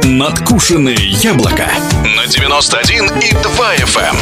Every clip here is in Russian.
Надкушенные яблоко на 91,2 FM.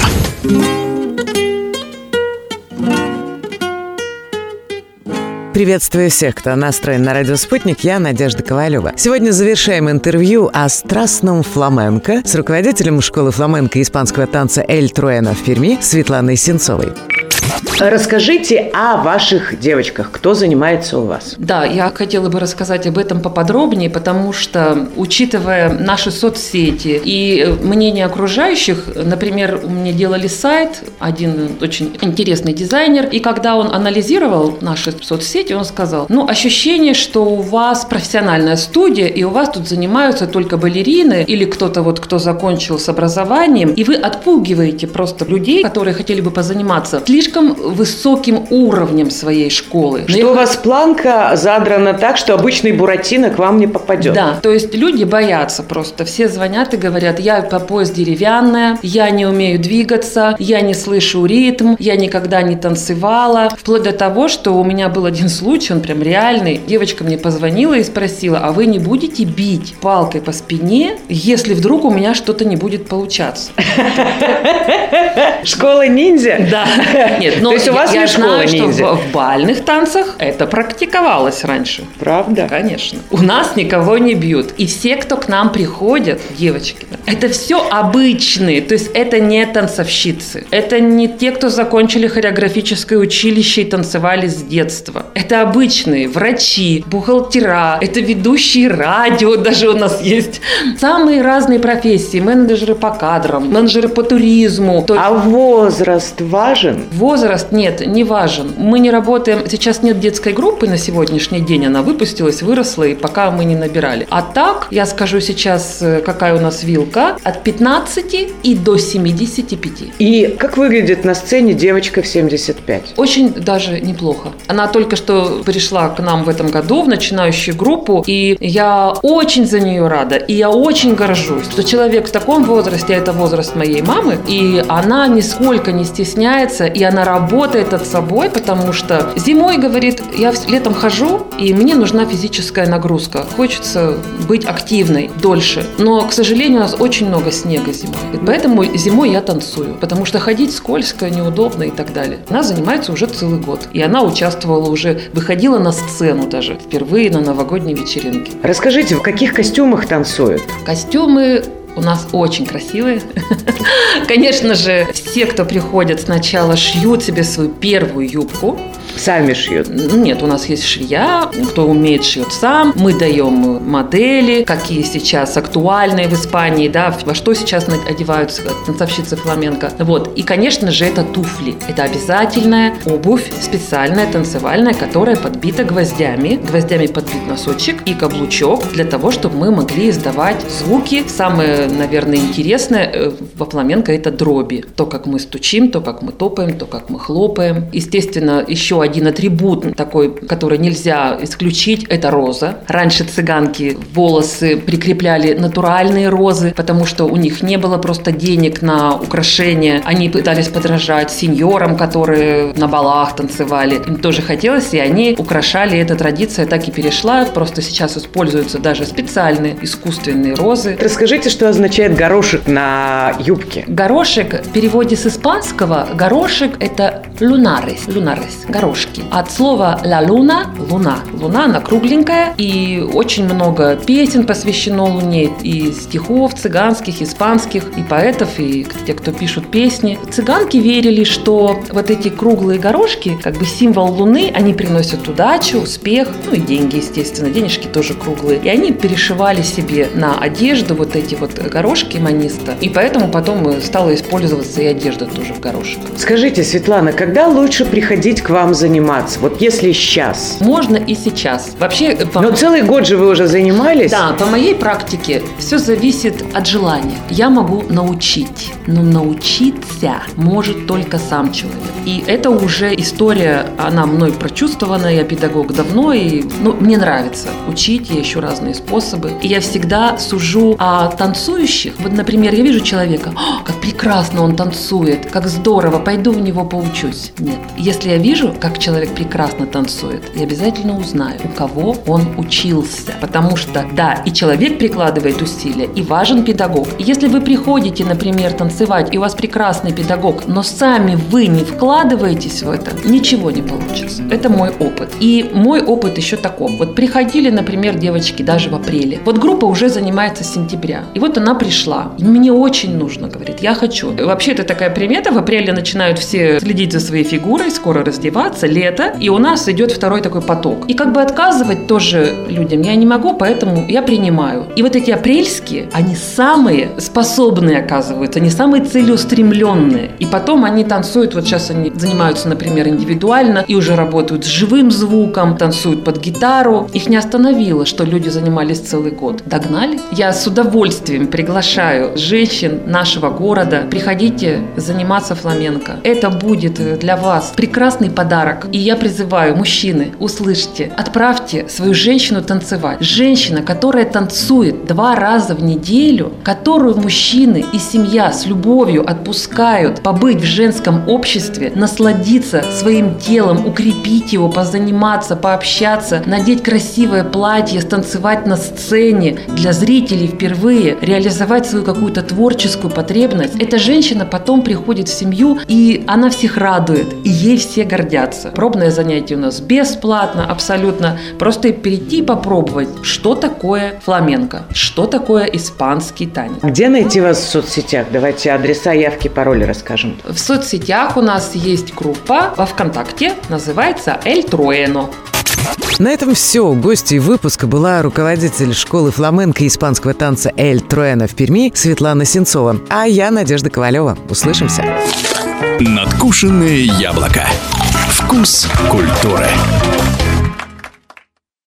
Приветствую всех, кто настроен на радио «Спутник». Я Надежда Ковалева. Сегодня завершаем интервью о страстном фламенко с руководителем школы фламенко и испанского танца «Эль Труэно» в Перми Светланой Сенцовой. Расскажите о ваших девочках. Кто занимается у вас? Да, я хотела бы рассказать об этом поподробнее, потому что, учитывая наши соцсети и мнение окружающих, например, мне делали сайт, один очень интересный дизайнер, и когда он анализировал наши соцсети, он сказал, ощущение, что у вас профессиональная студия, и у вас тут занимаются только балерины или кто-то кто закончил с образованием, и вы отпугиваете просто людей, которые хотели бы позаниматься слишком высоким уровнем своей школы. Что у вас планка задрана так, что обычный Буратино к вам не попадет. Да, то есть люди боятся просто. Все звонят и говорят, я по пояс деревянная, я не умею двигаться, я не слышу ритм, я никогда не танцевала. Вплоть до того, что у меня был один случай, он прям реальный. Девочка мне позвонила и спросила, а вы не будете бить палкой по спине, если вдруг у меня что-то не будет получаться? Школа ниндзя? Да. Нет, но то есть у вас я знаю, что ниндзя. в бальных танцах это практиковалось раньше. Правда? Конечно. У нас никого не бьют. И все, кто к нам приходят, девочки, это все обычные. То есть это не танцовщицы. Это не те, кто закончили хореографическое училище и танцевали с детства. Это обычные врачи, бухгалтера, это ведущие радио даже у нас есть. Самые разные профессии. Менеджеры по кадрам, менеджеры по туризму. А возраст важен? Возраст нет, не важен. Мы не работаем, сейчас нет детской группы на сегодняшний день, она выпустилась, выросла, и пока мы не набирали. А так, я скажу сейчас, какая у нас вилка, от 15 и до 75. И как выглядит на сцене девочка в 75? Очень даже неплохо. Она только что пришла к нам в этом году в начинающую группу, и я очень за нее рада, и я очень горжусь, что человек в таком возрасте, это возраст моей мамы, и она нисколько не стесняется, и она работает над собой, потому что зимой, говорит, я летом хожу, и мне нужна физическая нагрузка. Хочется быть активной дольше. Но, к сожалению, у нас очень много снега зимой. И поэтому зимой я танцую, потому что ходить скользко, неудобно и так далее. Она занимается уже целый год. И она участвовала уже, выходила на сцену даже впервые на новогодней вечеринке. Расскажите, в каких костюмах танцуют? Костюмы у нас очень красивые. Конечно же, все, кто приходят, сначала шьют себе свою первую юбку. Сами шьют? Нет, у нас есть швея, кто умеет, шьет сам. Мы даем модели, какие сейчас актуальные в Испании, да, во что сейчас одеваются танцовщицы фламенко. И, конечно же, это туфли. Это обязательная обувь, специальная, танцевальная, которая подбита гвоздями. Гвоздями подбит носочек и каблучок для того, чтобы мы могли издавать звуки. Самое, наверное, интересное во фламенко – это дроби. То, как мы стучим, то, как мы топаем, то, как мы хлопаем. Естественно, еще один атрибут такой, который нельзя исключить, это роза. Раньше цыганки волосы прикрепляли натуральные розы, потому что у них не было просто денег на украшения. Они пытались подражать сеньорам, которые на балах танцевали. Им тоже хотелось, и они украшали. Эта традиция так и перешла. Просто сейчас используются даже специальные искусственные розы. Расскажите, что означает горошек на юбке? Горошек в переводе с испанского горошек – это lunares, горошки. От слова «la luna» – луна. Луна, она кругленькая, и очень много песен посвящено Луне, и стихов цыганских, испанских, и поэтов, и те, кто пишут песни. Цыганки верили, что вот эти круглые горошки, как бы символ Луны, они приносят удачу, успех, и деньги, естественно, денежки тоже круглые. И они перешивали себе на одежду вот эти горошки маниста, и поэтому потом стала использоваться и одежда тоже в горошек. Скажите, Светлана, когда лучше приходить к вам заниматься? Вот если сейчас. Можно и сейчас. Вообще, но целый год же вы уже занимались. Да, по моей практике все зависит от желания. Я могу научить, но научиться может только сам человек. И это уже история, она мной прочувствована, я педагог давно, и мне нравится учить, я ищу разные способы. И я всегда сужу о танцующих. Вот, например, я вижу человека, как прекрасно он танцует, как здорово, пойду у него поучусь. Нет. Если я вижу, как как человек прекрасно танцует, я обязательно узнаю, у кого он учился. Потому что, да, и человек прикладывает усилия, и важен педагог. И если вы приходите, например, танцевать, и у вас прекрасный педагог, но сами вы не вкладываетесь в это, ничего не получится. Это мой опыт. И мой опыт еще таков. Вот приходили, например, девочки даже в апреле. Вот группа уже занимается с сентября. И вот она пришла. И мне очень нужно, говорит, я хочу. Вообще это такая примета. В апреле начинают все следить за своей фигурой, скоро раздеваться, лето. И у нас идет второй такой поток. И как бы отказывать тоже людям я не могу, поэтому я принимаю. И вот эти апрельские, они самые способные, оказываются, они самые целеустремленные. И потом они танцуют, вот сейчас они занимаются, например, индивидуально и уже работают с живым звуком, танцуют под гитару. Их не остановило, что люди занимались целый год. Догнали? Я с удовольствием приглашаю женщин нашего города. Приходите заниматься фламенко. Это будет для вас прекрасный подарок. И я призываю, мужчины, услышьте, отправьте свою женщину танцевать. Женщина, которая танцует 2 раза в неделю, которую мужчины и семья с любовью отпускают побыть в женском обществе, насладиться своим телом, укрепить его, позаниматься, пообщаться, надеть красивое платье, станцевать на сцене для зрителей впервые, реализовать свою какую-то творческую потребность. Эта женщина потом приходит в семью, и она всех радует, и ей все гордятся. Пробное занятие у нас бесплатно, абсолютно. Просто перейти и попробовать, что такое фламенко, что такое испанский танец. Где найти вас в соцсетях? Давайте адреса, явки, пароли расскажем. В соцсетях у нас есть группа во ВКонтакте, называется «El Trueno». На этом все. Гостьей выпуска была руководитель школы фламенко и испанского танца «El Trueno» в Перми Светлана Сенцова. А я Надежда Ковалева. Услышимся. Надкушенное яблоко. Вкус культуры.